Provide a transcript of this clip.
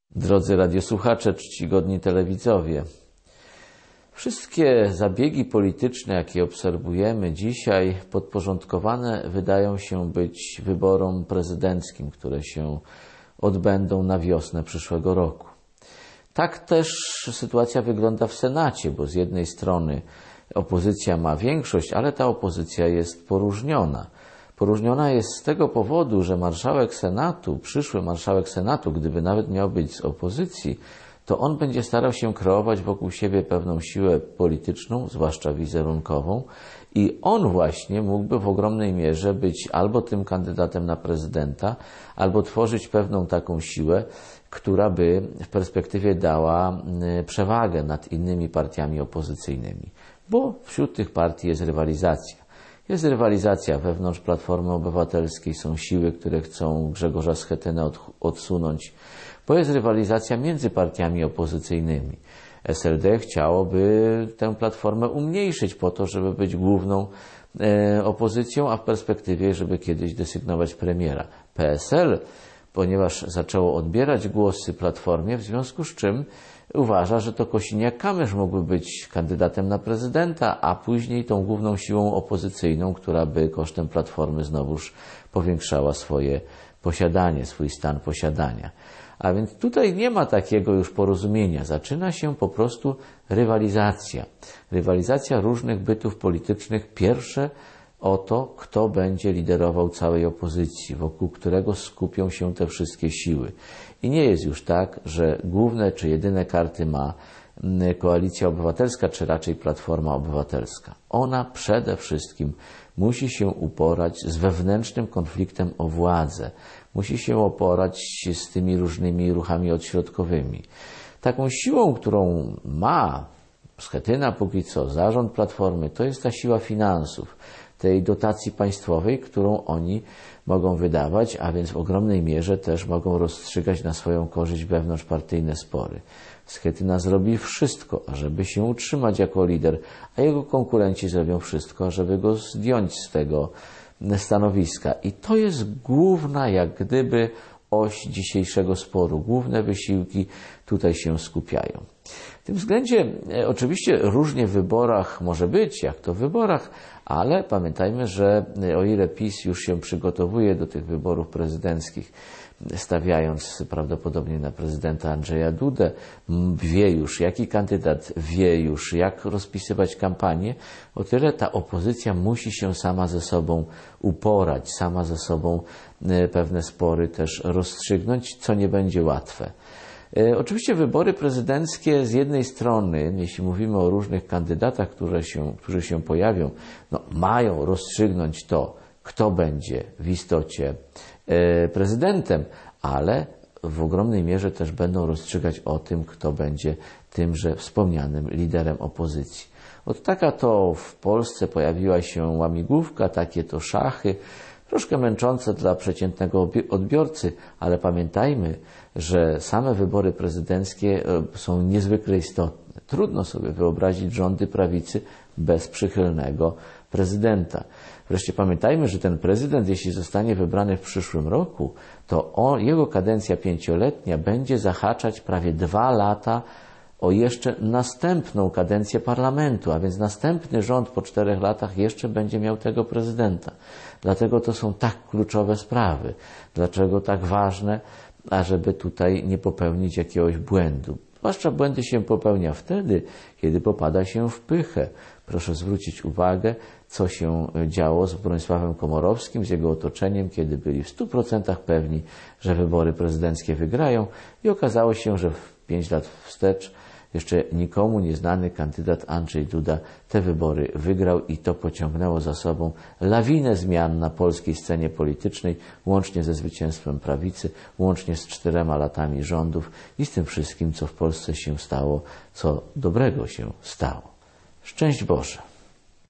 Drodzy radiosłuchacze, czcigodni telewidzowie, wszystkie zabiegi polityczne, jakie obserwujemy dzisiaj, podporządkowane wydają się być wyborom prezydenckim, które się odbędą na wiosnę przyszłego roku. Tak też sytuacja wygląda w Senacie, bo z jednej strony opozycja ma większość, ale ta opozycja jest poróżniona. Poróżniona jest z tego powodu, że marszałek Senatu, przyszły marszałek Senatu, gdyby nawet miał być z opozycji, to on będzie starał się kreować wokół siebie pewną siłę polityczną, zwłaszcza wizerunkową, i on właśnie mógłby w ogromnej mierze być albo tym kandydatem na prezydenta, albo tworzyć pewną taką siłę, która by w perspektywie dała przewagę nad innymi partiami opozycyjnymi, bo wśród tych partii jest rywalizacja. Jest rywalizacja wewnątrz Platformy Obywatelskiej, są siły, które chcą Grzegorza Schetynę odsunąć, bo jest rywalizacja między partiami opozycyjnymi. SLD chciałoby tę Platformę umniejszyć po to, żeby być główną opozycją, a w perspektywie, żeby kiedyś desygnować premiera. PSL, ponieważ zaczęło odbierać głosy Platformie, w związku z czym uważa, że to Kosiniak-Kamysz mógłby być kandydatem na prezydenta, a później tą główną siłą opozycyjną, która by kosztem Platformy znowuż powiększała swoje posiadanie, swój stan posiadania. A więc tutaj nie ma takiego już porozumienia. Zaczyna się po prostu rywalizacja. Rywalizacja różnych bytów politycznych. Pierwsze o to, kto będzie liderował całej opozycji, wokół którego skupią się te wszystkie siły. I nie jest już tak, że główne czy jedyne karty ma Koalicja Obywatelska, czy raczej Platforma Obywatelska. Ona przede wszystkim musi się uporać z wewnętrznym konfliktem o władzę. Musi się uporać z tymi różnymi ruchami odśrodkowymi. Taką siłą, którą ma Schetyna póki co, zarząd Platformy, to jest ta siła finansów, tej dotacji państwowej, którą oni mogą wydawać, a więc w ogromnej mierze też mogą rozstrzygać na swoją korzyść wewnątrzpartyjne spory. Schetyna zrobi wszystko, ażeby się utrzymać jako lider, a jego konkurenci zrobią wszystko, ażeby go zdjąć z tego stanowiska. I to jest główna, jak gdyby, oś dzisiejszego sporu. Główne wysiłki tutaj się skupiają. W tym względzie oczywiście różnie w wyborach może być, jak to w wyborach, ale pamiętajmy, że o ile PiS już się przygotowuje do tych wyborów prezydenckich, stawiając prawdopodobnie na prezydenta Andrzeja Dudę, wie już jaki kandydat, wie już jak rozpisywać kampanię, o tyle ta opozycja musi się sama ze sobą uporać, sama ze sobą pewne spory też rozstrzygnąć, co nie będzie łatwe. Oczywiście wybory prezydenckie z jednej strony, jeśli mówimy o różnych kandydatach, którzy się pojawią, mają rozstrzygnąć to, kto będzie w istocie prezydentem, ale w ogromnej mierze też będą rozstrzygać o tym, kto będzie tymże wspomnianym liderem opozycji. Od taka to w Polsce pojawiła się łamigłówka, takie to szachy, troszkę męczące dla przeciętnego odbiorcy, ale pamiętajmy, że same wybory prezydenckie są niezwykle istotne. Trudno sobie wyobrazić rządy prawicy bez przychylnego prezydenta. Wreszcie pamiętajmy, że ten prezydent, jeśli zostanie wybrany w przyszłym roku, to jego kadencja 5-letnia będzie zahaczać prawie 2 lata o jeszcze następną kadencję parlamentu, a więc następny rząd po 4 latach jeszcze będzie miał tego prezydenta. Dlatego to są tak kluczowe sprawy. Dlaczego tak ważne, ażeby tutaj nie popełnić jakiegoś błędu. Zwłaszcza błędy się popełnia wtedy, kiedy popada się w pychę. Proszę zwrócić uwagę, co się działo z Bronisławem Komorowskim, z jego otoczeniem, kiedy byli w 100% pewni, że wybory prezydenckie wygrają i okazało się, że w 5 lat wstecz jeszcze nikomu nieznany kandydat Andrzej Duda te wybory wygrał i to pociągnęło za sobą lawinę zmian na polskiej scenie politycznej, łącznie ze zwycięstwem prawicy, łącznie z 4 latami rządów i z tym wszystkim, co w Polsce się stało, co dobrego się stało. Szczęść Boże!